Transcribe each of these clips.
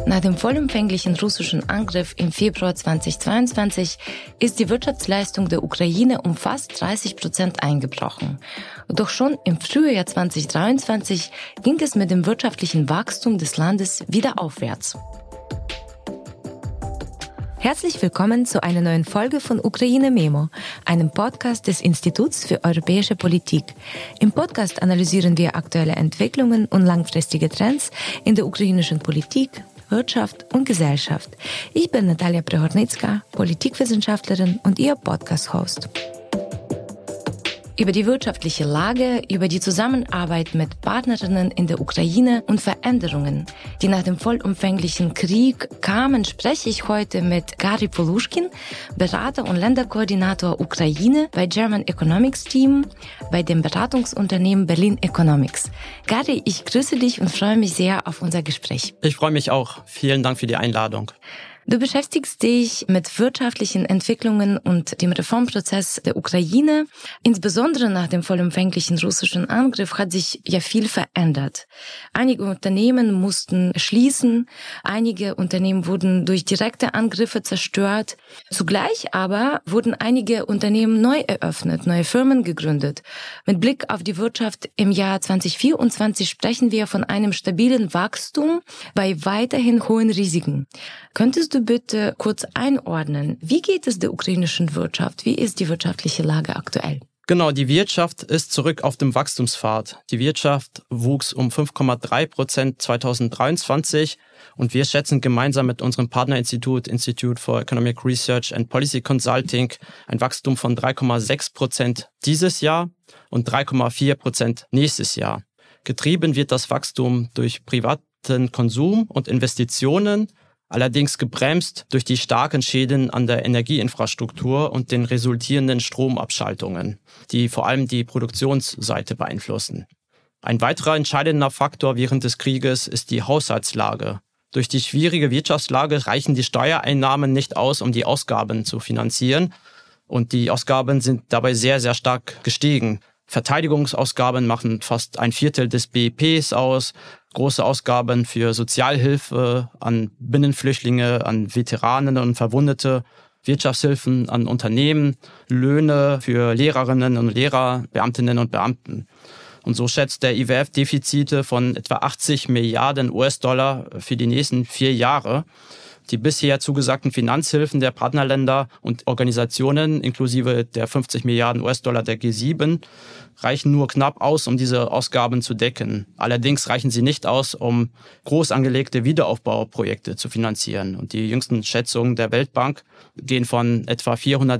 Nach dem vollumfänglichen russischen Angriff im Februar 2022 ist die Wirtschaftsleistung der Ukraine um fast 30% eingebrochen. Doch schon im Frühjahr 2023 ging es mit dem wirtschaftlichen Wachstum des Landes wieder aufwärts. Herzlich willkommen zu einer neuen Folge von Ukraine Memo, einem Podcast des Instituts für Europäische Politik. Im Podcast analysieren wir aktuelle Entwicklungen und langfristige Trends in der ukrainischen Politik, Wirtschaft und Gesellschaft. Ich bin Natalia Prehornicka, Politikwissenschaftlerin und Ihr Podcast-Host. Über die wirtschaftliche Lage, über die Zusammenarbeit mit Partnerinnen in der Ukraine und Veränderungen, die nach dem vollumfänglichen Krieg kamen, spreche ich heute mit Gary Polushkin, Berater und Länderkoordinator Ukraine bei German Economics Team, bei dem Beratungsunternehmen Berlin Economics. Gary, ich grüße dich und freue mich sehr auf unser Gespräch. Ich freue mich auch. Vielen Dank für die Einladung. Du beschäftigst dich mit wirtschaftlichen Entwicklungen und dem Reformprozess der Ukraine. Insbesondere nach dem vollumfänglichen russischen Angriff hat sich ja viel verändert. Einige Unternehmen mussten schließen, einige Unternehmen wurden durch direkte Angriffe zerstört. Zugleich aber wurden einige Unternehmen neu eröffnet, neue Firmen gegründet. Mit Blick auf die Wirtschaft im Jahr 2024 sprechen wir von einem stabilen Wachstum bei weiterhin hohen Risiken. Könntest du bitte kurz einordnen, wie geht es der ukrainischen Wirtschaft? Wie ist die wirtschaftliche Lage aktuell? Genau, die Wirtschaft ist zurück auf dem Wachstumspfad. Die Wirtschaft wuchs um 5,3% 2023 und wir schätzen gemeinsam mit unserem Partnerinstitut Institute for Economic Research and Policy Consulting ein Wachstum von 3,6% dieses Jahr und 3,4% nächstes Jahr. Getrieben wird das Wachstum durch privaten Konsum und Investitionen, allerdings gebremst durch die starken Schäden an der Energieinfrastruktur und den resultierenden Stromabschaltungen, die vor allem die Produktionsseite beeinflussen. Ein weiterer entscheidender Faktor während des Krieges ist die Haushaltslage. Durch die schwierige Wirtschaftslage reichen die Steuereinnahmen nicht aus, um die Ausgaben zu finanzieren. Und die Ausgaben sind dabei sehr, sehr stark gestiegen. Verteidigungsausgaben machen fast ein Viertel des BIPs aus. Große Ausgaben für Sozialhilfe an Binnenflüchtlinge, an Veteranen und Verwundete, Wirtschaftshilfen an Unternehmen, Löhne für Lehrerinnen und Lehrer, Beamtinnen und Beamten. Und so schätzt der IWF Defizite von etwa 80 Milliarden US-Dollar für die nächsten 4 Jahre. Die bisher zugesagten Finanzhilfen der Partnerländer und Organisationen inklusive der 50 Milliarden US-Dollar der G7 reichen nur knapp aus, um diese Ausgaben zu decken. Allerdings reichen sie nicht aus, um groß angelegte Wiederaufbauprojekte zu finanzieren. Und die jüngsten Schätzungen der Weltbank gehen von etwa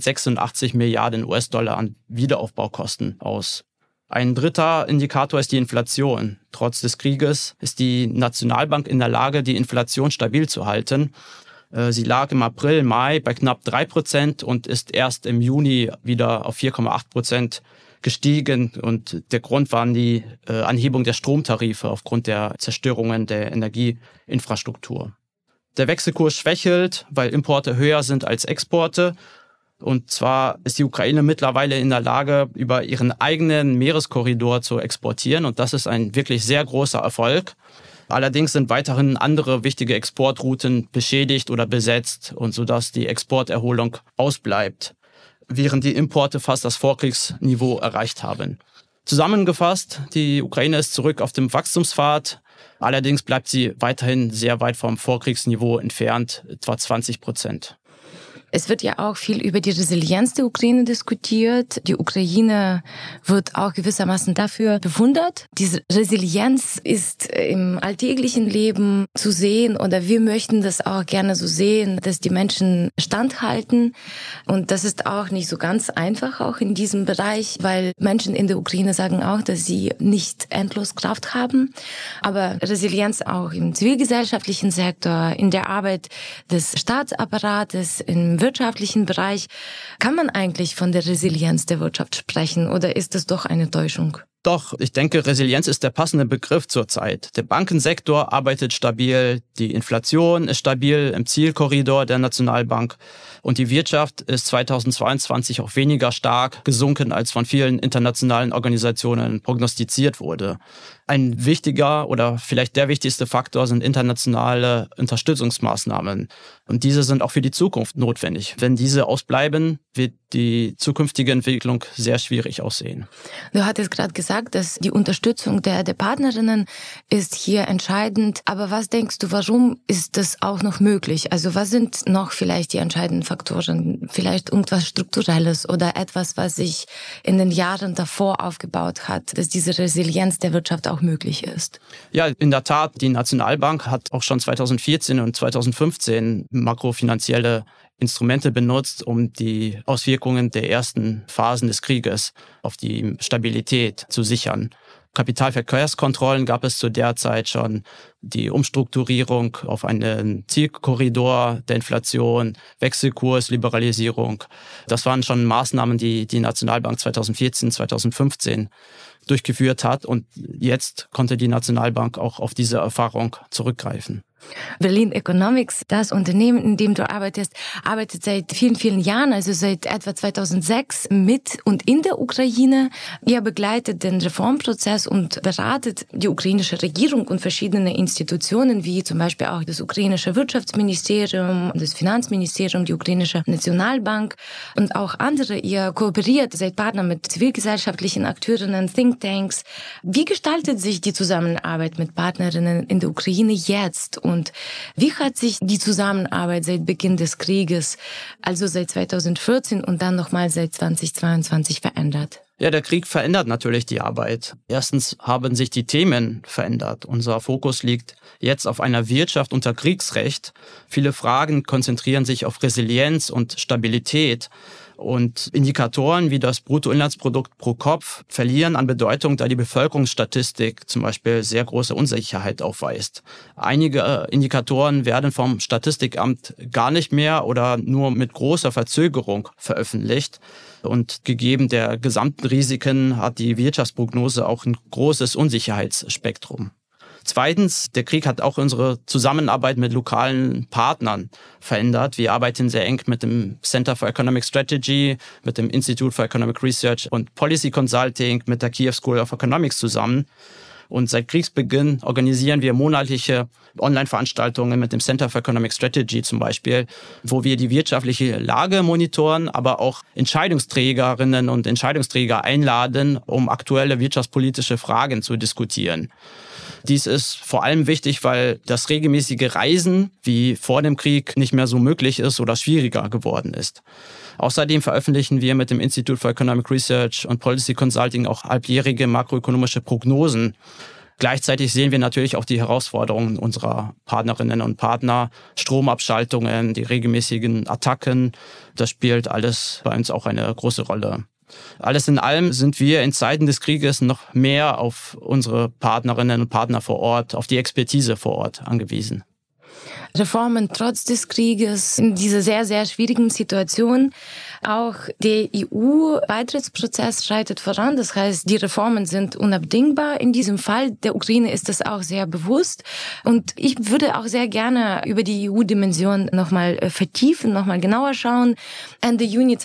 486 Milliarden US-Dollar an Wiederaufbaukosten aus. Ein dritter Indikator ist die Inflation. Trotz des Krieges ist die Nationalbank in der Lage, die Inflation stabil zu halten. Sie lag im April, Mai bei knapp 3% und ist erst im Juni wieder auf 4,8% gestiegen. Und der Grund waren die Anhebung der Stromtarife aufgrund der Zerstörungen der Energieinfrastruktur. Der Wechselkurs schwächelt, weil Importe höher sind als Exporte. Und zwar ist die Ukraine mittlerweile in der Lage, über ihren eigenen Meereskorridor zu exportieren. Und das ist ein wirklich sehr großer Erfolg. Allerdings sind weiterhin andere wichtige Exportrouten beschädigt oder besetzt, und sodass die Exporterholung ausbleibt, während die Importe fast das Vorkriegsniveau erreicht haben. Zusammengefasst, die Ukraine ist zurück auf dem Wachstumspfad. Allerdings bleibt sie weiterhin sehr weit vom Vorkriegsniveau entfernt, etwa 20%. Es wird ja auch viel über die Resilienz der Ukraine diskutiert. Die Ukraine wird auch gewissermaßen dafür bewundert. Diese Resilienz ist im alltäglichen Leben zu sehen, oder wir möchten das auch gerne so sehen, dass die Menschen standhalten. Und das ist auch nicht so ganz einfach, auch in diesem Bereich, weil Menschen in der Ukraine sagen auch, dass sie nicht endlos Kraft haben. Aber Resilienz auch im zivilgesellschaftlichen Sektor, in der Arbeit des Staatsapparates, im wirtschaftlichen Bereich. Kann man eigentlich von der Resilienz der Wirtschaft sprechen, oder ist es doch eine Täuschung? Doch, ich denke, Resilienz ist der passende Begriff zurzeit. Der Bankensektor arbeitet stabil, die Inflation ist stabil im Zielkorridor der Nationalbank und die Wirtschaft ist 2022 auch weniger stark gesunken, als von vielen internationalen Organisationen prognostiziert wurde. Ein wichtiger oder vielleicht der wichtigste Faktor sind internationale Unterstützungsmaßnahmen. Und diese sind auch für die Zukunft notwendig. Wenn diese ausbleiben, wird die zukünftige Entwicklung sehr schwierig aussehen. Du hattest gerade gesagt, dass die Unterstützung der Partnerinnen ist hier entscheidend. Aber was denkst du, warum ist das auch noch möglich? Also was sind noch vielleicht die entscheidenden Faktoren? Vielleicht irgendwas Strukturelles oder etwas, was sich in den Jahren davor aufgebaut hat, dass diese Resilienz der Wirtschaft auch möglich ist? Ja, in der Tat, die Nationalbank hat auch schon 2014 und 2015 makrofinanzielle Instrumente benutzt, um die Auswirkungen der ersten Phasen des Krieges auf die Stabilität zu sichern. Kapitalverkehrskontrollen gab es zu der Zeit schon, die Umstrukturierung auf einen Zielkorridor der Inflation, Wechselkursliberalisierung. Das waren schon Maßnahmen, die die Nationalbank 2014, 2015 durchgeführt hat. Und jetzt konnte die Nationalbank auch auf diese Erfahrung zurückgreifen. Berlin Economics, das Unternehmen, in dem du arbeitest, arbeitet seit vielen, vielen Jahren, also seit etwa 2006 mit und in der Ukraine. Ihr begleitet den Reformprozess und beratet die ukrainische Regierung und verschiedene Institutionen, wie zum Beispiel auch das ukrainische Wirtschaftsministerium, das Finanzministerium, die ukrainische Nationalbank und auch andere. Ihr kooperiert, seid Partner mit zivilgesellschaftlichen Akteurinnen, Thinktanks. Wie gestaltet sich die Zusammenarbeit mit Partnerinnen in der Ukraine jetzt? Und wie hat sich die Zusammenarbeit seit Beginn des Krieges, also seit 2014 und dann nochmal seit 2022 verändert? Ja, der Krieg verändert natürlich die Arbeit. Erstens haben sich die Themen verändert. Unser Fokus liegt jetzt auf einer Wirtschaft unter Kriegsrecht. Viele Fragen konzentrieren sich auf Resilienz und Stabilität. Und Indikatoren wie das Bruttoinlandsprodukt pro Kopf verlieren an Bedeutung, da die Bevölkerungsstatistik zum Beispiel sehr große Unsicherheit aufweist. Einige Indikatoren werden vom Statistikamt gar nicht mehr oder nur mit großer Verzögerung veröffentlicht. Und gegeben der gesamten Risiken hat die Wirtschaftsprognose auch ein großes Unsicherheitsspektrum. Zweitens, der Krieg hat auch unsere Zusammenarbeit mit lokalen Partnern verändert. Wir arbeiten sehr eng mit dem Center for Economic Strategy, mit dem Institute for Economic Research und Policy Consulting, mit der Kiev School of Economics zusammen. Und seit Kriegsbeginn organisieren wir monatliche Online-Veranstaltungen mit dem Center for Economic Strategy zum Beispiel, wo wir die wirtschaftliche Lage monitoren, aber auch Entscheidungsträgerinnen und Entscheidungsträger einladen, um aktuelle wirtschaftspolitische Fragen zu diskutieren. Dies ist vor allem wichtig, weil das regelmäßige Reisen wie vor dem Krieg nicht mehr so möglich ist oder schwieriger geworden ist. Außerdem veröffentlichen wir mit dem Institute for Economic Research und Policy Consulting auch halbjährige makroökonomische Prognosen. Gleichzeitig sehen wir natürlich auch die Herausforderungen unserer Partnerinnen und Partner, Stromabschaltungen, die regelmäßigen Attacken. Das spielt alles bei uns auch eine große Rolle. Alles in allem sind wir in Zeiten des Krieges noch mehr auf unsere Partnerinnen und Partner vor Ort, auf die Expertise vor Ort angewiesen. Reformen trotz des Krieges in dieser sehr, sehr schwierigen Situation. Auch der EU-Beitrittsprozess schreitet voran. Das heißt, die Reformen sind unabdingbar. In diesem Fall der Ukraine ist das auch sehr bewusst. Und ich würde auch sehr gerne über die EU-Dimension nochmal vertiefen, nochmal genauer schauen. Ende Juni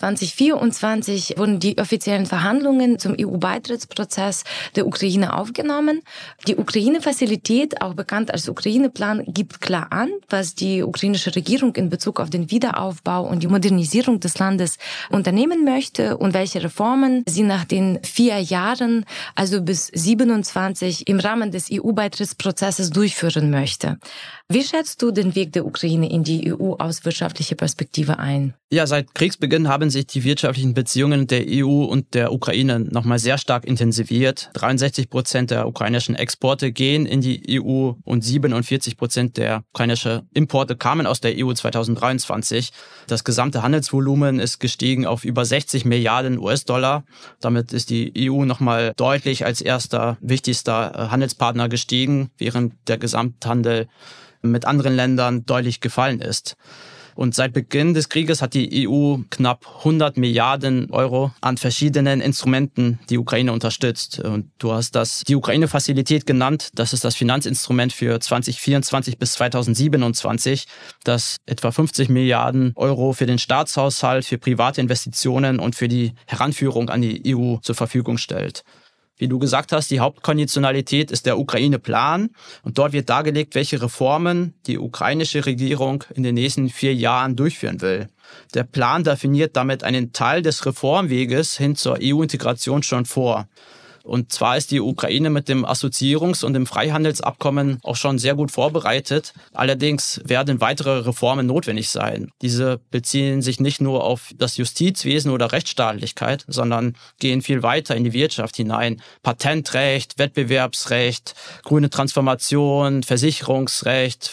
2024 wurden die offiziellen Verhandlungen zum EU-Beitrittsprozess der Ukraine aufgenommen. Die Ukraine-Fazilität, auch bekannt als Ukraine-Plan, gibt klar an, was die ukrainische Regierung in Bezug auf den Wiederaufbau und die Modernisierung des Landes unternehmen möchte und welche Reformen sie nach den 4 Jahren, also bis 27, im Rahmen des EU-Beitrittsprozesses durchführen möchte. Wie schätzt du den Weg der Ukraine in die EU aus wirtschaftlicher Perspektive ein? Ja, seit Kriegsbeginn haben sich die wirtschaftlichen Beziehungen der EU und der Ukraine nochmal sehr stark intensiviert. 63% der ukrainischen Exporte gehen in die EU und 47% der ukrainischen Importe kamen aus der EU 2023. Das gesamte Handelsvolumen ist gestiegen auf über 60 Milliarden US-Dollar. Damit ist die EU nochmal deutlich als erster, wichtigster Handelspartner gestiegen, während der Gesamthandel mit anderen Ländern deutlich gefallen ist. Und seit Beginn des Krieges hat die EU knapp 100 Milliarden Euro an verschiedenen Instrumenten die Ukraine unterstützt. Und du hast das die Ukraine-Fazilität genannt. Das ist das Finanzinstrument für 2024 bis 2027, das etwa 50 Milliarden Euro für den Staatshaushalt, für private Investitionen und für die Heranführung an die EU zur Verfügung stellt. Wie du gesagt hast, die Hauptkonditionalität ist der Ukraine-Plan. Und dort wird dargelegt, welche Reformen die ukrainische Regierung in den nächsten 4 Jahren durchführen will. Der Plan definiert damit einen Teil des Reformweges hin zur EU-Integration schon vor. Und zwar ist die Ukraine mit dem Assoziierungs- und dem Freihandelsabkommen auch schon sehr gut vorbereitet. Allerdings werden weitere Reformen notwendig sein. Diese beziehen sich nicht nur auf das Justizwesen oder Rechtsstaatlichkeit, sondern gehen viel weiter in die Wirtschaft hinein. Patentrecht, Wettbewerbsrecht, grüne Transformation, Versicherungsrecht,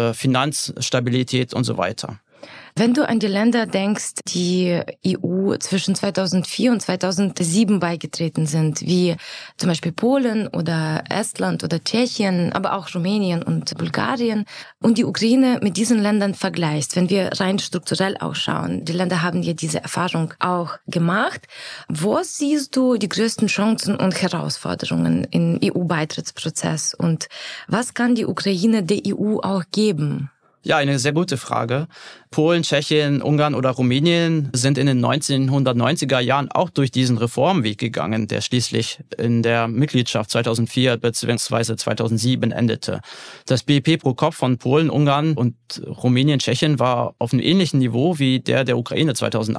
Finanzstabilität und so weiter. Wenn du an die Länder denkst, die EU zwischen 2004 und 2007 beigetreten sind, wie zum Beispiel Polen oder Estland oder Tschechien, aber auch Rumänien und Bulgarien, und die Ukraine mit diesen Ländern vergleichst, wenn wir rein strukturell auch schauen, die Länder haben ja diese Erfahrung auch gemacht, wo siehst du die größten Chancen und Herausforderungen im EU-Beitrittsprozess und was kann die Ukraine der EU auch geben? Ja, eine sehr gute Frage. Polen, Tschechien, Ungarn oder Rumänien sind in den 1990er Jahren auch durch diesen Reformweg gegangen, der schließlich in der Mitgliedschaft 2004 bzw. 2007 endete. Das BIP pro Kopf von Polen, Ungarn und Rumänien, Tschechien war auf einem ähnlichen Niveau wie der Ukraine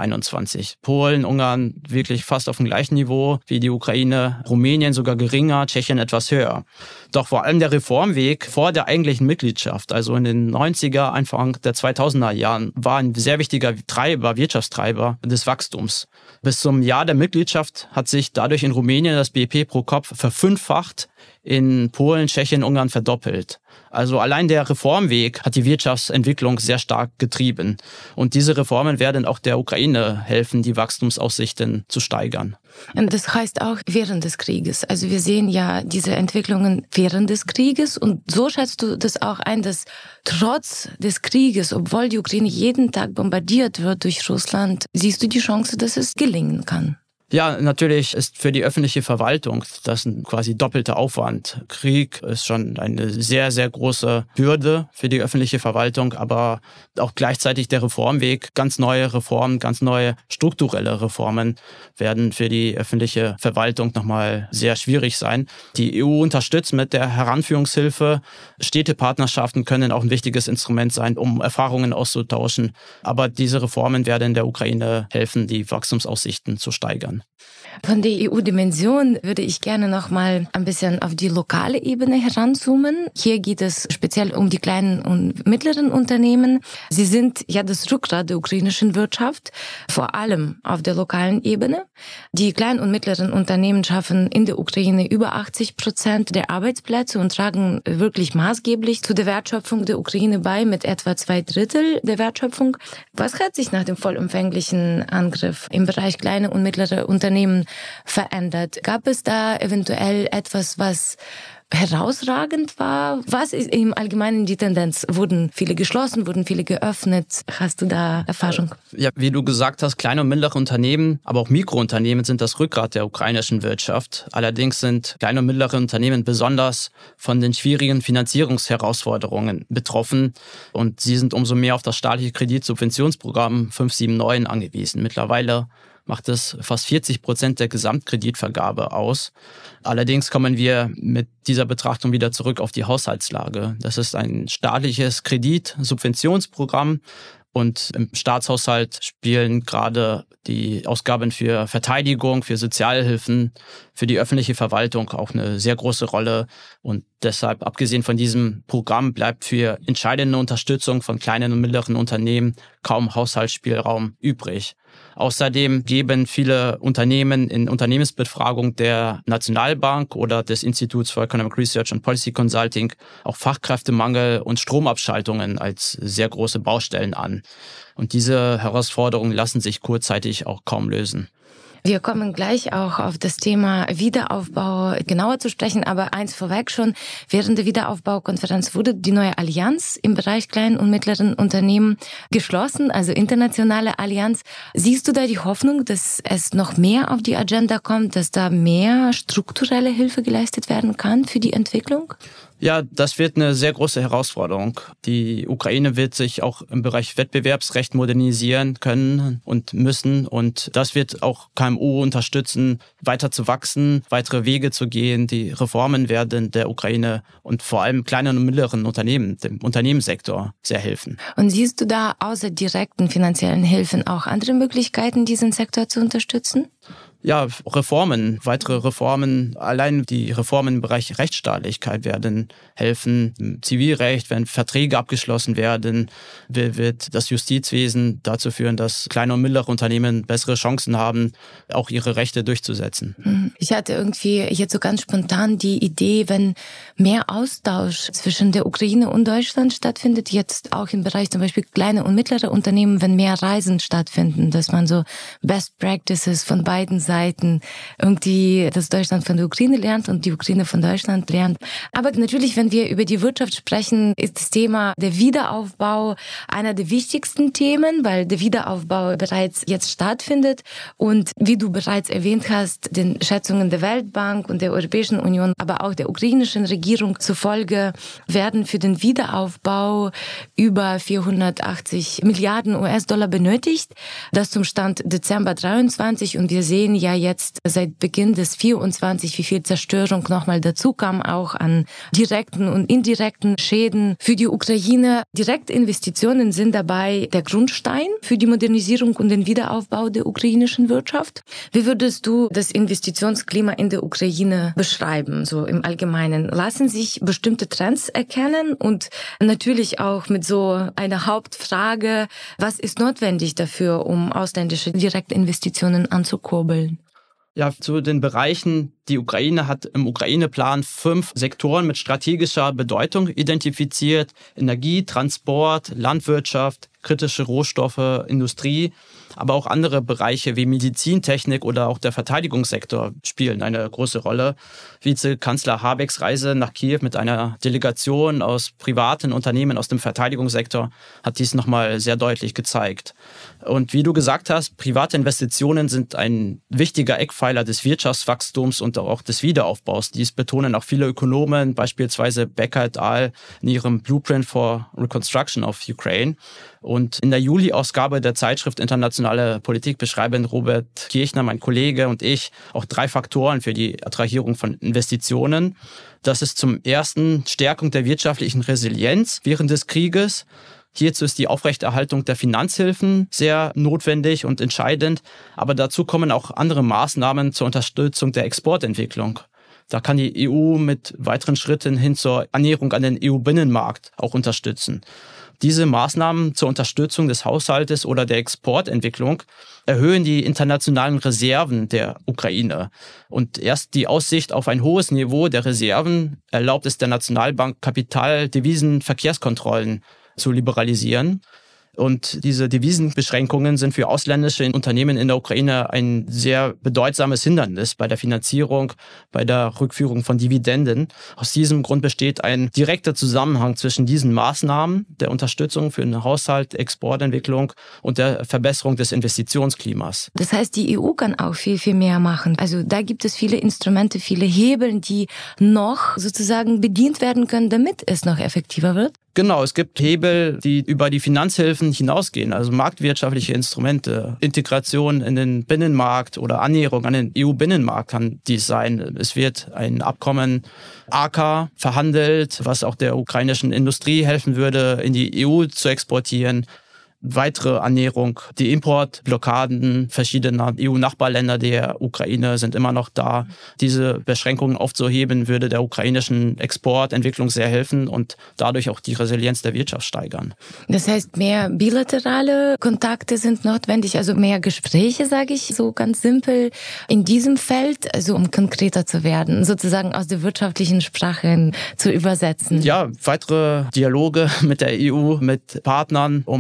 2021. Polen, Ungarn wirklich fast auf dem gleichen Niveau wie die Ukraine, Rumänien sogar geringer, Tschechien etwas höher. Doch vor allem der Reformweg vor der eigentlichen Mitgliedschaft, also in den 90er, Anfang der 2000er Jahren, war ein sehr wichtiger Wirtschaftstreiber des Wachstums. Bis zum Jahr der Mitgliedschaft hat sich dadurch in Rumänien das BIP pro Kopf verfünffacht, in Polen, Tschechien, Ungarn verdoppelt. Also allein der Reformweg hat die Wirtschaftsentwicklung sehr stark getrieben. Und diese Reformen werden auch der Ukraine helfen, die Wachstumsaussichten zu steigern. Und das heißt auch während des Krieges. Also wir sehen ja diese Entwicklungen während des Krieges. Und so schätzt du das auch ein, dass trotz des Krieges, obwohl die Ukraine jeden Tag bombardiert wird durch Russland, siehst du die Chance, dass es gelingen kann? Ja, natürlich ist für die öffentliche Verwaltung das ein quasi doppelter Aufwand. Krieg ist schon eine sehr, sehr große Hürde für die öffentliche Verwaltung, aber auch gleichzeitig der Reformweg, ganz neue Reformen, ganz neue strukturelle Reformen werden für die öffentliche Verwaltung nochmal sehr schwierig sein. Die EU unterstützt mit der Heranführungshilfe. Städtepartnerschaften können auch ein wichtiges Instrument sein, um Erfahrungen auszutauschen. Aber diese Reformen werden der Ukraine helfen, die Wachstumsaussichten zu steigern. Von der EU-Dimension würde ich gerne noch mal ein bisschen auf die lokale Ebene heranzoomen. Hier geht es speziell um die kleinen und mittleren Unternehmen. Sie sind ja das Rückgrat der ukrainischen Wirtschaft, vor allem auf der lokalen Ebene. Die kleinen und mittleren Unternehmen schaffen in der Ukraine über 80% der Arbeitsplätze und tragen wirklich maßgeblich zu der Wertschöpfung der Ukraine bei, mit etwa 2/3 der Wertschöpfung. Was hat sich nach dem vollumfänglichen Angriff im Bereich kleine und mittlere Unternehmen verändert? Gab es da eventuell etwas, was herausragend war? Was ist im Allgemeinen die Tendenz? Wurden viele geschlossen, wurden viele geöffnet? Hast du da Erfahrung? Ja, wie du gesagt hast, kleine und mittlere Unternehmen, aber auch Mikrounternehmen sind das Rückgrat der ukrainischen Wirtschaft. Allerdings sind kleine und mittlere Unternehmen besonders von den schwierigen Finanzierungsherausforderungen betroffen und sie sind umso mehr auf das staatliche Kreditsubventionsprogramm 579 angewiesen. Mittlerweile macht es fast 40% der Gesamtkreditvergabe aus. Allerdings kommen wir mit dieser Betrachtung wieder zurück auf die Haushaltslage. Das ist ein staatliches Kreditsubventionsprogramm und im Staatshaushalt spielen gerade die Ausgaben für Verteidigung, für Sozialhilfen, für die öffentliche Verwaltung auch eine sehr große Rolle. Und deshalb, abgesehen von diesem Programm, bleibt für entscheidende Unterstützung von kleinen und mittleren Unternehmen kaum Haushaltsspielraum übrig. Außerdem geben viele Unternehmen in Unternehmensbefragung der Nationalbank oder des Instituts for Economic Research and Policy Consulting auch Fachkräftemangel und Stromabschaltungen als sehr große Baustellen an. Und diese Herausforderungen lassen sich kurzzeitig auch kaum lösen. Wir kommen gleich auch auf das Thema Wiederaufbau genauer zu sprechen, aber eins vorweg schon, während der Wiederaufbaukonferenz wurde die neue Allianz im Bereich kleinen und mittleren Unternehmen geschlossen, also internationale Allianz. Siehst du da die Hoffnung, dass es noch mehr auf die Agenda kommt, dass da mehr strukturelle Hilfe geleistet werden kann für die Entwicklung? Ja, das wird eine sehr große Herausforderung. Die Ukraine wird sich auch im Bereich Wettbewerbsrecht modernisieren können und müssen. Und das wird auch KMU unterstützen, weiter zu wachsen, weitere Wege zu gehen. Die Reformen werden der Ukraine und vor allem kleinen und mittleren Unternehmen, dem Unternehmenssektor, sehr helfen. Und siehst du da außer direkten finanziellen Hilfen auch andere Möglichkeiten, diesen Sektor zu unterstützen? Ja, Reformen, weitere Reformen, allein die Reformen im Bereich Rechtsstaatlichkeit werden helfen. Im Zivilrecht, wenn Verträge abgeschlossen werden, wird das Justizwesen dazu führen, dass kleine und mittlere Unternehmen bessere Chancen haben, auch ihre Rechte durchzusetzen. Ich hatte irgendwie jetzt so ganz spontan die Idee, wenn mehr Austausch zwischen der Ukraine und Deutschland stattfindet, jetzt auch im Bereich zum Beispiel kleine und mittlere Unternehmen, wenn mehr Reisen stattfinden, dass man so Best Practices von beiden Seiten irgendwie, dass Deutschland von der Ukraine lernt und die Ukraine von Deutschland lernt. Aber natürlich, wenn wir über die Wirtschaft sprechen, ist das Thema der Wiederaufbau einer der wichtigsten Themen, weil der Wiederaufbau bereits jetzt stattfindet. Und wie du bereits erwähnt hast, den Schätzungen der Weltbank und der Europäischen Union, aber auch der ukrainischen Regierung zufolge werden für den Wiederaufbau über 480 Milliarden US-Dollar benötigt. Das zum Stand Dezember 23. Und wir sehen ja jetzt seit Beginn des 24, wie viel Zerstörung nochmal dazu kam, auch an direkten und indirekten Schäden für die Ukraine. Direktinvestitionen sind dabei der Grundstein für die Modernisierung und den Wiederaufbau der ukrainischen Wirtschaft. Wie würdest du das Investitionsklima in der Ukraine beschreiben, so im Allgemeinen? Lassen sich bestimmte Trends erkennen und natürlich auch mit so einer Hauptfrage, was ist notwendig dafür, um ausländische Direktinvestitionen anzukurbeln? Ja, zu den Bereichen. Die Ukraine hat im Ukraine-Plan 5 Sektoren mit strategischer Bedeutung identifiziert. Energie, Transport, Landwirtschaft, kritische Rohstoffe, Industrie, aber auch andere Bereiche wie Medizintechnik oder auch der Verteidigungssektor spielen eine große Rolle. Vizekanzler Habecks Reise nach Kiew mit einer Delegation aus privaten Unternehmen aus dem Verteidigungssektor hat dies nochmal sehr deutlich gezeigt. Und wie du gesagt hast, private Investitionen sind ein wichtiger Eckpfeiler des Wirtschaftswachstums und auch des Wiederaufbaus. Dies betonen auch viele Ökonomen, beispielsweise Becker et al. In ihrem Blueprint for Reconstruction of Ukraine. Und in der Juli-Ausgabe der Zeitschrift Internationale Politik beschreiben Robert Kirchner, mein Kollege, und ich auch 3 Faktoren für die Attrahierung von Investitionen. Das ist zum ersten Stärkung der wirtschaftlichen Resilienz während des Krieges. Hierzu ist die Aufrechterhaltung der Finanzhilfen sehr notwendig und entscheidend. Aber dazu kommen auch andere Maßnahmen zur Unterstützung der Exportentwicklung. Da kann die EU mit weiteren Schritten hin zur Annäherung an den EU-Binnenmarkt auch unterstützen. Diese Maßnahmen zur Unterstützung des Haushaltes oder der Exportentwicklung erhöhen die internationalen Reserven der Ukraine. Und erst die Aussicht auf ein hohes Niveau der Reserven erlaubt es der Nationalbank, Kapital-Devisen-Verkehrskontrollen zu liberalisieren. Und diese Devisenbeschränkungen sind für ausländische Unternehmen in der Ukraine ein sehr bedeutsames Hindernis bei der Finanzierung, bei der Rückführung von Dividenden. Aus diesem Grund besteht ein direkter Zusammenhang zwischen diesen Maßnahmen, der Unterstützung für den Haushalt, Exportentwicklung und der Verbesserung des Investitionsklimas. Das heißt, die EU kann auch viel, viel mehr machen. Also da gibt es viele Instrumente, viele Hebel, die noch sozusagen bedient werden können, damit es noch effektiver wird. Genau, es gibt Hebel, die über die Finanzhilfen hinausgehen, also marktwirtschaftliche Instrumente, Integration in den Binnenmarkt oder Annäherung an den EU-Binnenmarkt kann dies sein. Es wird ein Abkommen ACAA verhandelt, was auch der ukrainischen Industrie helfen würde, in die EU zu exportieren. Weitere Annäherung, die Importblockaden verschiedener EU-Nachbarländer der Ukraine sind immer noch da. Diese Beschränkungen aufzuheben, würde der ukrainischen Exportentwicklung sehr helfen und dadurch auch die Resilienz der Wirtschaft steigern. Das heißt, mehr bilaterale Kontakte sind notwendig, also mehr Gespräche, sage ich so ganz simpel, in diesem Feld, also um konkreter zu werden, sozusagen aus der wirtschaftlichen Sprache zu übersetzen. Ja, weitere Dialoge mit der EU, mit Partnern, um die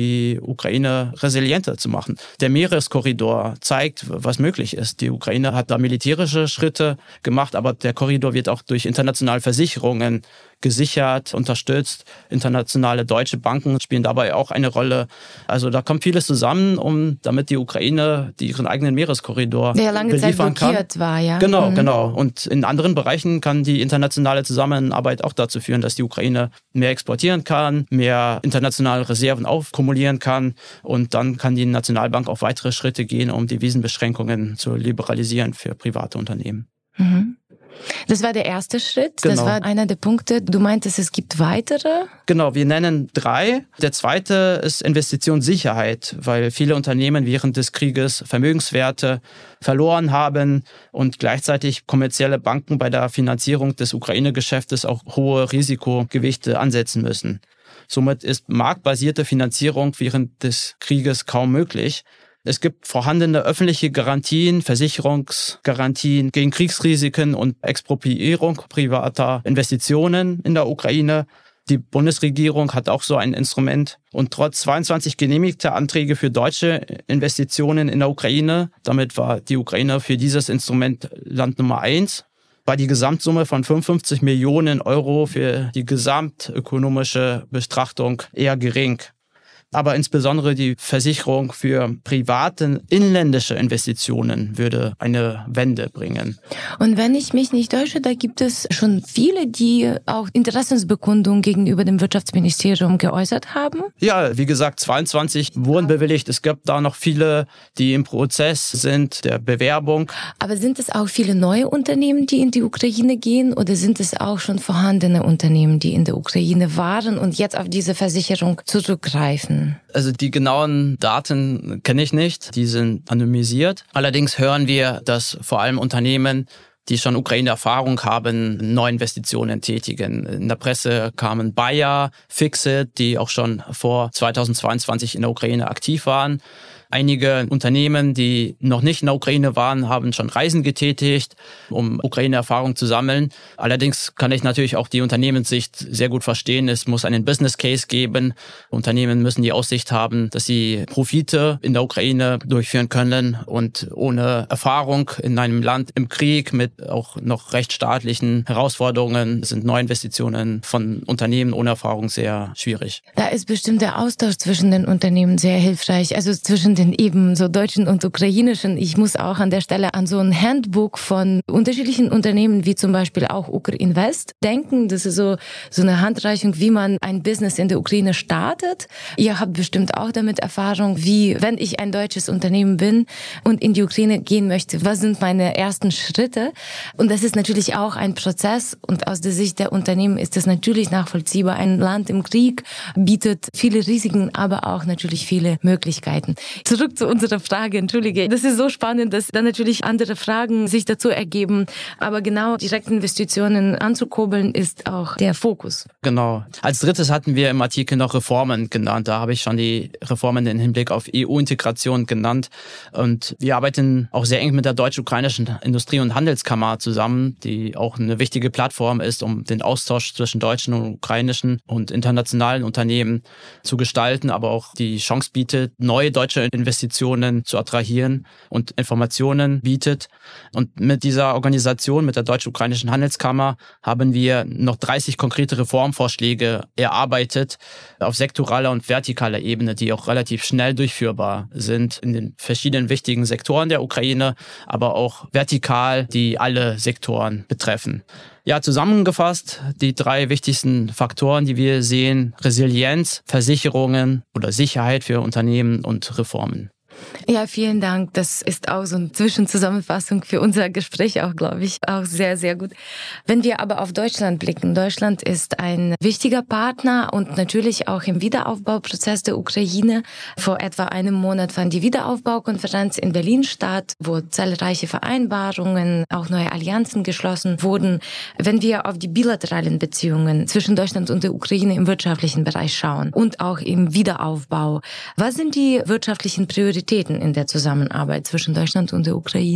die Ukraine resilienter zu machen. Der Meereskorridor zeigt, was möglich ist. Die Ukraine hat da militärische Schritte gemacht, aber der Korridor wird auch durch internationale Versicherungen gesichert, unterstützt. Internationale deutsche Banken spielen dabei auch eine Rolle. Also da kommt vieles zusammen, damit die Ukraine ihren eigenen Meereskorridor der lange Zeit blockiert war, ja. Genau. Und in anderen Bereichen kann die internationale Zusammenarbeit auch dazu führen, dass die Ukraine mehr exportieren kann, mehr internationale Reserven aufkumulieren kann und dann kann die Nationalbank auch weitere Schritte gehen, um Devisenbeschränkungen zu liberalisieren für private Unternehmen. Mhm. Das war der erste Schritt, Genau. Das war einer der Punkte. Du meintest, es gibt weitere? Genau, wir nennen 3. Der zweite ist Investitionssicherheit, weil viele Unternehmen während des Krieges Vermögenswerte verloren haben und gleichzeitig kommerzielle Banken bei der Finanzierung des Ukraine-Geschäftes auch hohe Risikogewichte ansetzen müssen. Somit ist marktbasierte Finanzierung während des Krieges kaum möglich. Es gibt vorhandene öffentliche Garantien, Versicherungsgarantien gegen Kriegsrisiken und Expropriierung privater Investitionen in der Ukraine. Die Bundesregierung hat auch so ein Instrument. Und trotz 22 genehmigter Anträge für deutsche Investitionen in der Ukraine, damit war die Ukraine für dieses Instrument Land Nummer 1, war die Gesamtsumme von 55 Millionen Euro für die gesamtökonomische Betrachtung eher gering. Aber insbesondere die Versicherung für private inländische Investitionen würde eine Wende bringen. Und wenn ich mich nicht täusche, da gibt es schon viele, die auch Interessensbekundungen gegenüber dem Wirtschaftsministerium geäußert haben? Ja, wie gesagt, 22 wurden bewilligt. Es gibt da noch viele, die im Prozess sind der Bewerbung. Aber sind es auch viele neue Unternehmen, die in die Ukraine gehen, oder sind es auch schon vorhandene Unternehmen, die in der Ukraine waren und jetzt auf diese Versicherung zurückgreifen? Also die genauen Daten kenne ich nicht, die sind anonymisiert. Allerdings hören wir, dass vor allem Unternehmen, die schon Ukraine-Erfahrung haben, Neuinvestitionen tätigen. In der Presse kamen Bayer, Fixit, die auch schon vor 2022 in der Ukraine aktiv waren. Einige Unternehmen, die noch nicht in der Ukraine waren, haben schon Reisen getätigt, um Ukraine-Erfahrung zu sammeln. Allerdings kann ich natürlich auch die Unternehmenssicht sehr gut verstehen. Es muss einen Business Case geben. Unternehmen müssen die Aussicht haben, dass sie Profite in der Ukraine durchführen können. Und ohne Erfahrung in einem Land im Krieg mit auch noch rechtsstaatlichen Herausforderungen sind Neuinvestitionen von Unternehmen ohne Erfahrung sehr schwierig. Da ist bestimmt der Austausch zwischen den Unternehmen sehr hilfreich. Also zwischen den eben so deutschen und ukrainischen. Ich muss auch an der Stelle an so ein Handbook von unterschiedlichen Unternehmen, wie zum Beispiel auch Ukrinvest, denken. Das ist so eine Handreichung, wie man ein Business in der Ukraine startet. Ihr habt bestimmt auch damit Erfahrung, wie, wenn ich ein deutsches Unternehmen bin und in die Ukraine gehen möchte, was sind meine ersten Schritte? Und das ist natürlich auch ein Prozess. Und aus der Sicht der Unternehmen ist das natürlich nachvollziehbar. Ein Land im Krieg bietet viele Risiken, aber auch natürlich viele Möglichkeiten. Zurück zu unserer Frage, entschuldige. Das ist so spannend, dass dann natürlich andere Fragen sich dazu ergeben. Aber genau Direktinvestitionen anzukurbeln ist auch der Fokus. Genau. Als drittes hatten wir im Artikel noch Reformen genannt. Da habe ich schon die Reformen im Hinblick auf EU-Integration genannt. Und wir arbeiten auch sehr eng mit der deutsch-ukrainischen Industrie- und Handelskammer zusammen, die auch eine wichtige Plattform ist, um den Austausch zwischen deutschen und ukrainischen und internationalen Unternehmen zu gestalten, aber auch die Chance bietet, neue deutsche Investitionen zu attrahieren und Informationen bietet. Und mit dieser Organisation, mit der deutsch-ukrainischen Handelskammer, haben wir noch 30 konkrete Reformvorschläge erarbeitet auf sektoraler und vertikaler Ebene, die auch relativ schnell durchführbar sind in den verschiedenen wichtigen Sektoren der Ukraine, aber auch vertikal, die alle Sektoren betreffen. Ja, zusammengefasst, die 3 wichtigsten Faktoren, die wir sehen: Resilienz, Versicherungen oder Sicherheit für Unternehmen und Reformen. Ja, vielen Dank. Das ist auch so eine Zwischenzusammenfassung für unser Gespräch auch, glaube ich, auch sehr, sehr gut. Wenn wir aber auf Deutschland blicken, Deutschland ist ein wichtiger Partner und natürlich auch im Wiederaufbauprozess der Ukraine. Vor etwa einem Monat fand die Wiederaufbaukonferenz in Berlin statt, wo zahlreiche Vereinbarungen, auch neue Allianzen geschlossen wurden. Wenn wir auf die bilateralen Beziehungen zwischen Deutschland und der Ukraine im wirtschaftlichen Bereich schauen und auch im Wiederaufbau, was sind die wirtschaftlichen Prioritäten in der Zusammenarbeit zwischen Deutschland und der Ukraine?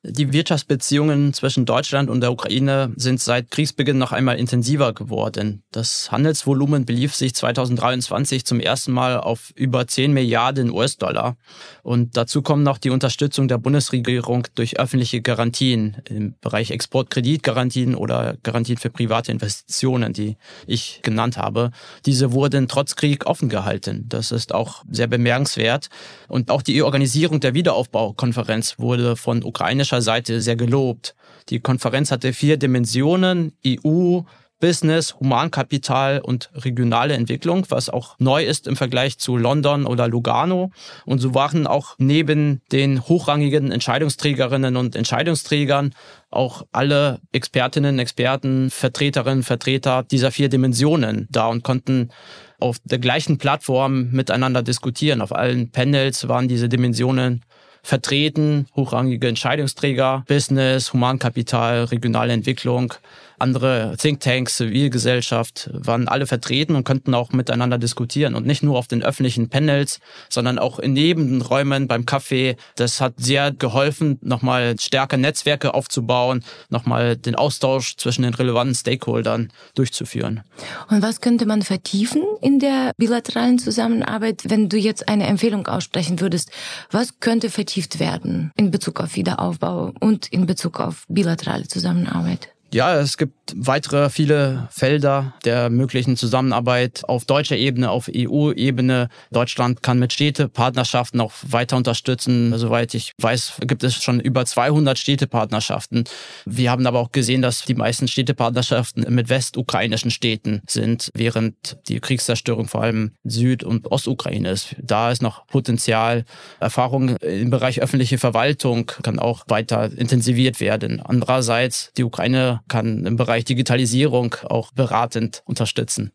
Die Wirtschaftsbeziehungen zwischen Deutschland und der Ukraine sind seit Kriegsbeginn noch einmal intensiver geworden. Das Handelsvolumen belief sich 2023 zum ersten Mal auf über 10 Milliarden US-Dollar. Und dazu kommen noch die Unterstützung der Bundesregierung durch öffentliche Garantien im Bereich Exportkreditgarantien oder Garantien für private Investitionen, die ich genannt habe. Diese wurden trotz Krieg offen gehalten. Das ist auch sehr bemerkenswert. Und auch die Organisierung der Wiederaufbaukonferenz wurde von ukrainischer Seite sehr gelobt. Die Konferenz hatte 4 Dimensionen: EU, Business, Humankapital und regionale Entwicklung, was auch neu ist im Vergleich zu London oder Lugano. Und so waren auch neben den hochrangigen Entscheidungsträgerinnen und Entscheidungsträgern auch alle Expertinnen, Experten, Vertreterinnen, Vertreter dieser 4 Dimensionen da und konnten auf der gleichen Plattform miteinander diskutieren. Auf allen Panels waren diese Dimensionen vertreten: hochrangige Entscheidungsträger, Business, Humankapital, regionale Entwicklung, andere Thinktanks, Zivilgesellschaft waren alle vertreten und konnten auch miteinander diskutieren. Und nicht nur auf den öffentlichen Panels, sondern auch in Nebenräumen beim Kaffee. Das hat sehr geholfen, nochmal stärker Netzwerke aufzubauen, nochmal den Austausch zwischen den relevanten Stakeholdern durchzuführen. Und was könnte man vertiefen in der bilateralen Zusammenarbeit, wenn du jetzt eine Empfehlung aussprechen würdest? Was könnte vertieft werden in Bezug auf Wiederaufbau und in Bezug auf bilaterale Zusammenarbeit? Ja, es gibt weitere viele Felder der möglichen Zusammenarbeit auf deutscher Ebene, auf EU-Ebene. Deutschland kann mit Städtepartnerschaften auch weiter unterstützen. Soweit ich weiß, gibt es schon über 200 Städtepartnerschaften. Wir haben aber auch gesehen, dass die meisten Städtepartnerschaften mit westukrainischen Städten sind, während die Kriegszerstörung vor allem Süd- und Ostukraine ist. Da ist noch Potenzial. Erfahrung im Bereich öffentliche Verwaltung kann auch weiter intensiviert werden. Andererseits, die Ukraine kann im Bereich Digitalisierung auch beratend unterstützen.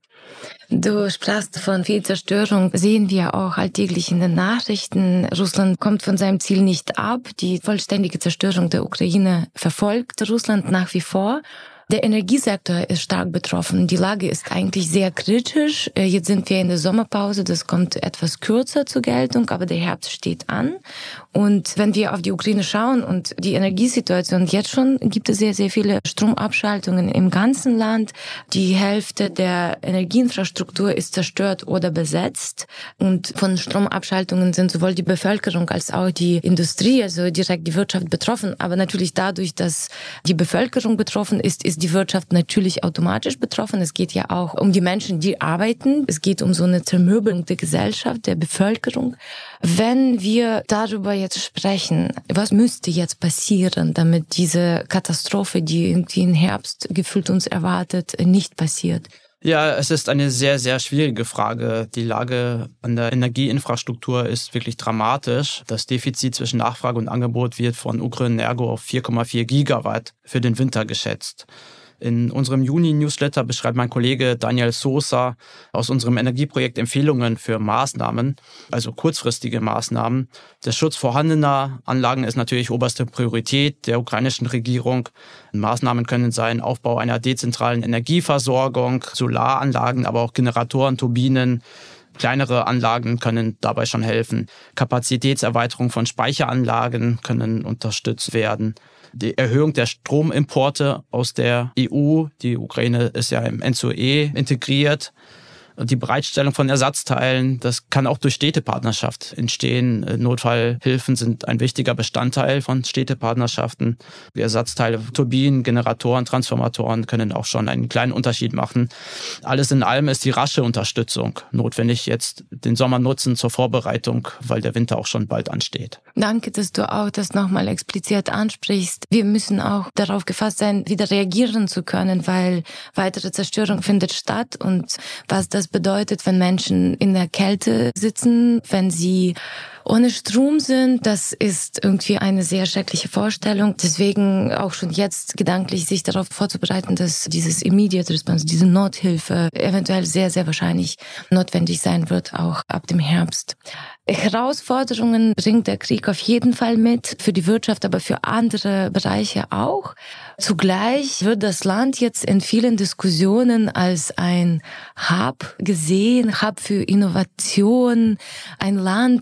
Du sprachst von viel Zerstörung, sehen wir auch alltäglich in den Nachrichten. Russland kommt von seinem Ziel nicht ab. Die vollständige Zerstörung der Ukraine verfolgt Russland nach wie vor. Der Energiesektor ist stark betroffen. Die Lage ist eigentlich sehr kritisch. Jetzt sind wir in der Sommerpause. Das kommt etwas kürzer zur Geltung, aber der Herbst steht an. Und wenn wir auf die Ukraine schauen und die Energiesituation, jetzt schon gibt es sehr, sehr viele Stromabschaltungen im ganzen Land. Die Hälfte der Energieinfrastruktur ist zerstört oder besetzt. Und von Stromabschaltungen sind sowohl die Bevölkerung als auch die Industrie, also direkt die Wirtschaft betroffen. Aber natürlich dadurch, dass die Bevölkerung betroffen ist die Wirtschaft natürlich automatisch betroffen. Es geht ja auch um die Menschen, die arbeiten. Es geht um so eine Zermürbelung der Gesellschaft, der Bevölkerung. Wenn wir darüber jetzt sprechen, was müsste jetzt passieren, damit diese Katastrophe, die irgendwie im Herbst gefühlt uns erwartet, nicht passiert? Ja, es ist eine sehr, sehr schwierige Frage. Die Lage an der Energieinfrastruktur ist wirklich dramatisch. Das Defizit zwischen Nachfrage und Angebot wird von Ukrenergo auf 4,4 Gigawatt für den Winter geschätzt. In unserem Juni-Newsletter beschreibt mein Kollege Daniel Sosa aus unserem Energieprojekt Empfehlungen für Maßnahmen, also kurzfristige Maßnahmen. Der Schutz vorhandener Anlagen ist natürlich oberste Priorität der ukrainischen Regierung. Maßnahmen können sein Aufbau einer dezentralen Energieversorgung, Solaranlagen, aber auch Generatoren, Turbinen. Kleinere Anlagen können dabei schon helfen. Kapazitätserweiterung von Speicheranlagen können unterstützt werden. Die Erhöhung der Stromimporte aus der EU, die Ukraine ist ja im ENTSO-E integriert. Die Bereitstellung von Ersatzteilen, das kann auch durch Städtepartnerschaft entstehen. Notfallhilfen sind ein wichtiger Bestandteil von Städtepartnerschaften. Die Ersatzteile, Turbinen, Generatoren, Transformatoren können auch schon einen kleinen Unterschied machen. Alles in allem ist die rasche Unterstützung notwendig, jetzt den Sommer nutzen zur Vorbereitung, weil der Winter auch schon bald ansteht. Danke, dass du auch das nochmal explizit ansprichst. Wir müssen auch darauf gefasst sein, wieder reagieren zu können, weil weitere Zerstörung findet statt und was das bedeutet, wenn Menschen in der Kälte sitzen, wenn sie ohne Strom sind, das ist irgendwie eine sehr schreckliche Vorstellung. Deswegen auch schon jetzt gedanklich sich darauf vorzubereiten, dass dieses Immediate Response, diese Nothilfe eventuell sehr, sehr wahrscheinlich notwendig sein wird, auch ab dem Herbst. Herausforderungen bringt der Krieg auf jeden Fall mit, für die Wirtschaft, aber für andere Bereiche auch. Zugleich wird das Land jetzt in vielen Diskussionen als ein Hub gesehen, Hub für Innovation, ein Land, das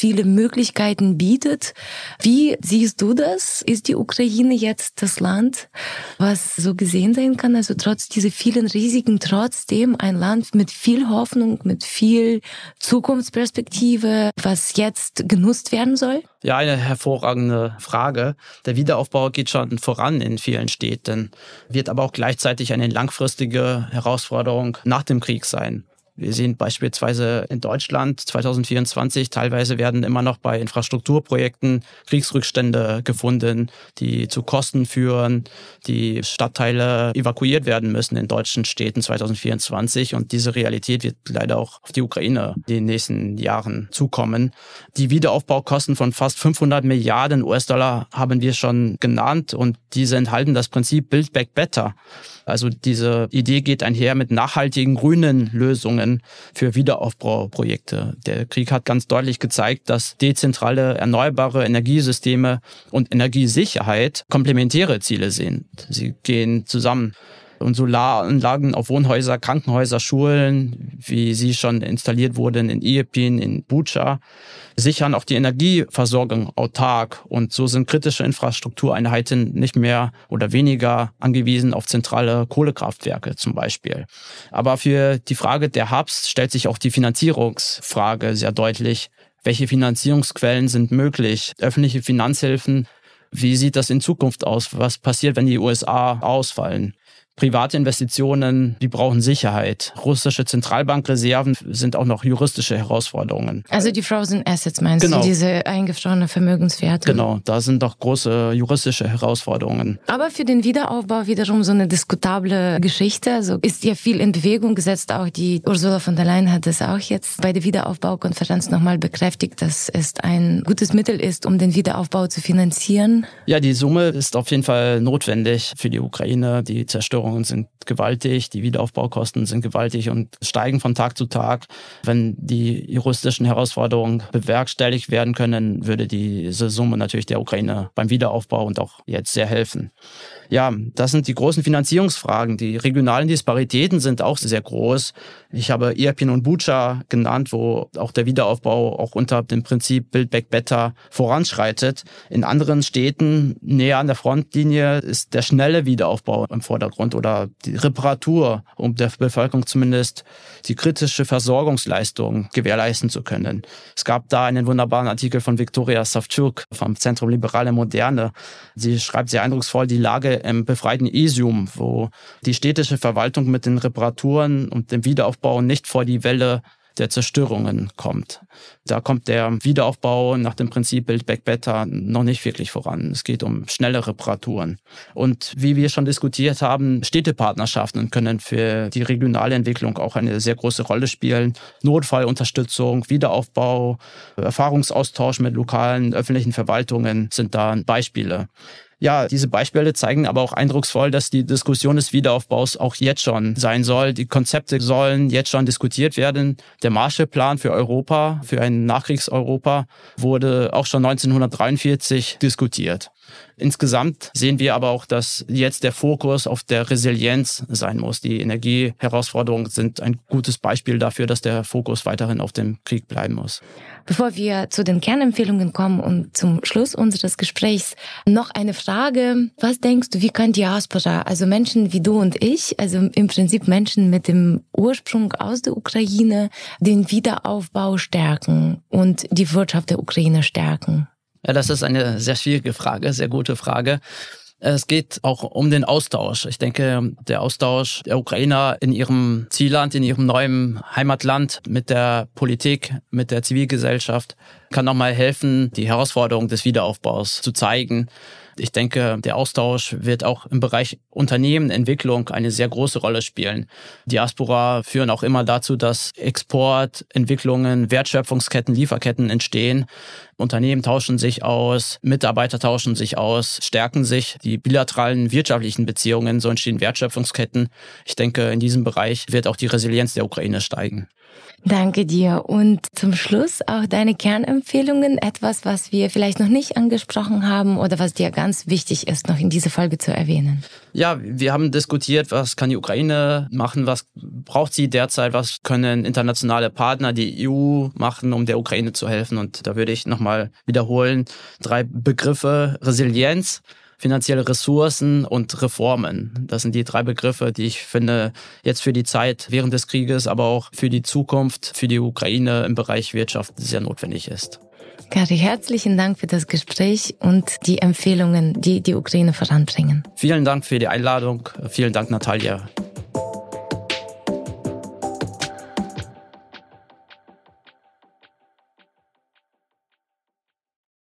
viele Möglichkeiten bietet. Wie siehst du das? Ist die Ukraine jetzt das Land, was so gesehen sein kann? Also trotz dieser vielen Risiken, trotzdem ein Land mit viel Hoffnung, mit viel Zukunftsperspektive, was jetzt genutzt werden soll? Ja, eine hervorragende Frage. Der Wiederaufbau geht schon voran in vielen Städten, wird aber auch gleichzeitig eine langfristige Herausforderung nach dem Krieg sein. Wir sehen beispielsweise in Deutschland 2024, teilweise werden immer noch bei Infrastrukturprojekten Kriegsrückstände gefunden, die zu Kosten führen, die Stadtteile evakuiert werden müssen in deutschen Städten 2024. Und diese Realität wird leider auch auf die Ukraine in den nächsten Jahren zukommen. Die Wiederaufbaukosten von fast 500 Milliarden US-Dollar haben wir schon genannt und diese enthalten das Prinzip Build Back Better. Also diese Idee geht einher mit nachhaltigen grünen Lösungen für Wiederaufbauprojekte. Der Krieg hat ganz deutlich gezeigt, dass dezentrale erneuerbare Energiesysteme und Energiesicherheit komplementäre Ziele sind. Sie gehen zusammen. Und Solaranlagen auf Wohnhäuser, Krankenhäuser, Schulen, wie sie schon installiert wurden in Irpin, in Bucha, sichern auch die Energieversorgung autark. Und so sind kritische Infrastruktureinheiten nicht mehr oder weniger angewiesen auf zentrale Kohlekraftwerke zum Beispiel. Aber für die Frage der Hubs stellt sich auch die Finanzierungsfrage sehr deutlich. Welche Finanzierungsquellen sind möglich? Öffentliche Finanzhilfen, wie sieht das in Zukunft aus? Was passiert, wenn die USA ausfallen? Private Investitionen, die brauchen Sicherheit. Russische Zentralbankreserven sind auch noch juristische Herausforderungen. Also die Frozen Assets meinst du, diese eingefrorene Vermögenswerte? Genau, da sind doch große juristische Herausforderungen. Aber für den Wiederaufbau wiederum so eine diskutable Geschichte. Also ist ja viel in Bewegung gesetzt. Auch die Ursula von der Leyen hat es auch jetzt bei der Wiederaufbaukonferenz nochmal bekräftigt, dass es ein gutes Mittel ist, um den Wiederaufbau zu finanzieren. Ja, die Summe ist auf jeden Fall notwendig für die Ukraine. Die Zerstörungen sind gewaltig, die Wiederaufbaukosten sind gewaltig und steigen von Tag zu Tag. Wenn die juristischen Herausforderungen bewerkstelligt werden können, würde diese Summe natürlich der Ukraine beim Wiederaufbau und auch jetzt sehr helfen. Ja, das sind die großen Finanzierungsfragen. Die regionalen Disparitäten sind auch sehr groß. Ich habe Irpin und Bucha genannt, wo auch der Wiederaufbau auch unter dem Prinzip Build Back Better voranschreitet. In anderen Städten näher an der Frontlinie ist der schnelle Wiederaufbau im Vordergrund oder die Reparatur, um der Bevölkerung zumindest die kritische Versorgungsleistung gewährleisten zu können. Es gab da einen wunderbaren Artikel von Viktoria Savchuk vom Zentrum Liberale Moderne. Sie schreibt sehr eindrucksvoll die Lage im befreiten Izium, wo die städtische Verwaltung mit den Reparaturen und dem Wiederaufbau nicht vor die Welle der Zerstörungen kommt. Da kommt der Wiederaufbau nach dem Prinzip Build Back Better noch nicht wirklich voran. Es geht um schnelle Reparaturen. Und wie wir schon diskutiert haben, Städtepartnerschaften können für die regionale Entwicklung auch eine sehr große Rolle spielen. Notfallunterstützung, Wiederaufbau, Erfahrungsaustausch mit lokalen öffentlichen Verwaltungen sind da Beispiele. Ja, diese Beispiele zeigen aber auch eindrucksvoll, dass die Diskussion des Wiederaufbaus auch jetzt schon sein soll. Die Konzepte sollen jetzt schon diskutiert werden. Der Marshallplan für Europa, für ein Nachkriegseuropa, wurde auch schon 1943 diskutiert. Insgesamt sehen wir aber auch, dass jetzt der Fokus auf der Resilienz sein muss. Die Energieherausforderungen sind ein gutes Beispiel dafür, dass der Fokus weiterhin auf dem Krieg bleiben muss. Bevor wir zu den Kernempfehlungen kommen und zum Schluss unseres Gesprächs noch eine Frage. Was denkst du, wie kann Diaspora, also Menschen wie du und ich, also im Prinzip Menschen mit dem Ursprung aus der Ukraine, den Wiederaufbau stärken und die Wirtschaft der Ukraine stärken? Ja, das ist eine sehr schwierige Frage, sehr gute Frage. Es geht auch um den Austausch. Ich denke, der Austausch der Ukrainer in ihrem Zielland, in ihrem neuen Heimatland mit der Politik, mit der Zivilgesellschaft kann nochmal helfen, die Herausforderung des Wiederaufbaus zu zeigen. Ich denke, der Austausch wird auch im Bereich Unternehmen, Entwicklung eine sehr große Rolle spielen. Diaspora führen auch immer dazu, dass Export, Entwicklungen, Wertschöpfungsketten, Lieferketten entstehen. Unternehmen tauschen sich aus, Mitarbeiter tauschen sich aus, stärken sich die bilateralen wirtschaftlichen Beziehungen, so entstehen Wertschöpfungsketten. Ich denke, in diesem Bereich wird auch die Resilienz der Ukraine steigen. Danke dir. Und zum Schluss auch deine Kernempfehlungen, etwas, was wir vielleicht noch nicht angesprochen haben oder was dir ganz wichtig ist, noch in dieser Folge zu erwähnen. Ja, wir haben diskutiert, was kann die Ukraine machen, was braucht sie derzeit? Was können internationale Partner, die EU machen, um der Ukraine zu helfen? Und da würde ich nochmal wiederholen, 3 Begriffe: Resilienz, finanzielle Ressourcen und Reformen. Das sind die 3 Begriffe, die ich finde, jetzt für die Zeit während des Krieges, aber auch für die Zukunft, für die Ukraine im Bereich Wirtschaft sehr notwendig ist. Kari, herzlichen Dank für das Gespräch und die Empfehlungen, die die Ukraine voranbringen. Vielen Dank für die Einladung. Vielen Dank, Natalia.